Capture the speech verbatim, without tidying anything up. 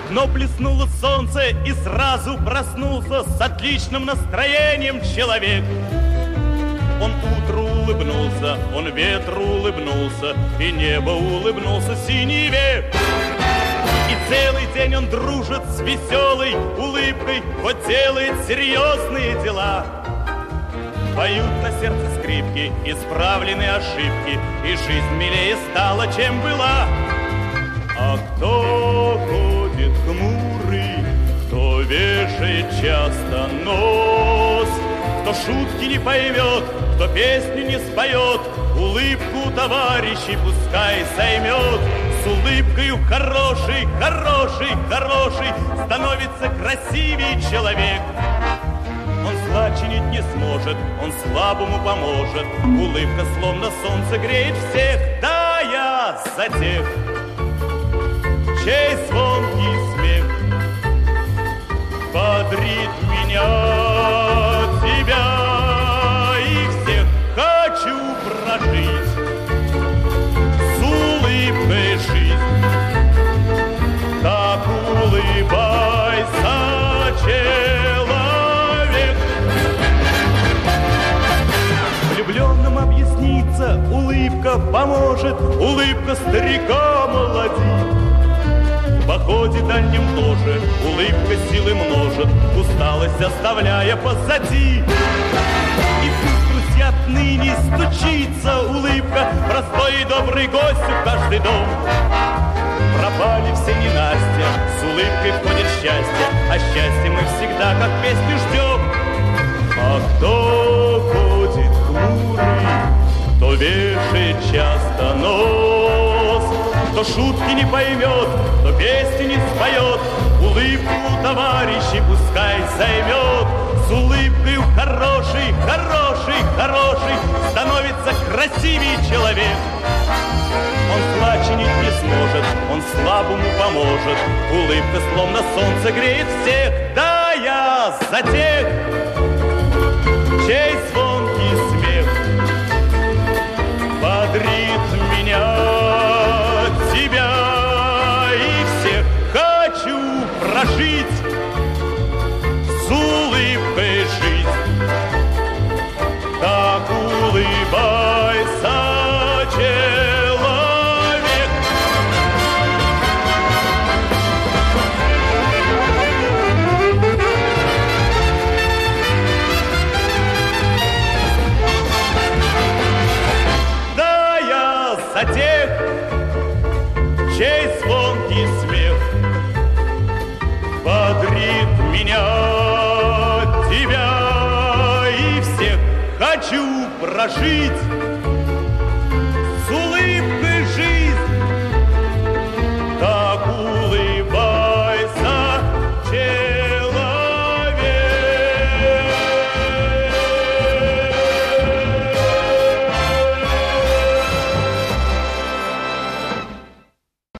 окно плеснуло солнце, и сразу проснулся с отличным настроением человек. Он утру улыбнулся, он ветру улыбнулся, и небо улыбнулся синеве. И целый день он дружит с веселой улыбкой, хоть делает серьезные дела. Поют на сердце скрипки, исправлены ошибки, и жизнь милее стала, чем была. А кто ходит хмурый, кто вешает часто нос, кто шутки не поймет, кто песню не споет, улыбку товарищей пускай займет. С улыбкою хороший, хороший, хороший становится красивее человек. Он злачинить не сможет, он слабому поможет. Улыбка словно солнце греет всех. Да, я за тех, чей звонкий смех бодрит меня, тебя и всех. Хочу прожить с улыбкой жизнь. Так улыбайся, человек. Влюбленным объясниться улыбка поможет, улыбка старика молодит. В походе дальнем тоже улыбка силы множит, усталость оставляя позади. И пусть грусть отныне стучится улыбка, простой и добрый гость в каждый дом. Пропали все ненастья, с улыбкой входит счастье, а счастье мы всегда как песню ждем. А кто ходит хмурый, кто вешает часто нос, кто шутки не поймет, кто песни не споет, улыбку товарищей пускай займет. С улыбкой хороший, хороший, хороший становится красивее человек. Он злачинить не сможет, он слабому поможет. Улыбка словно солнце греет всех. Да, я за тех, чей звонкий смех бодрит меня, тебя и всех. Хочу прожить с улыбкой жизнь. Так улыбайся, человек. Да, я за тех, чей звонкий смех бодрит меня, тебя и всех. Хочу прожить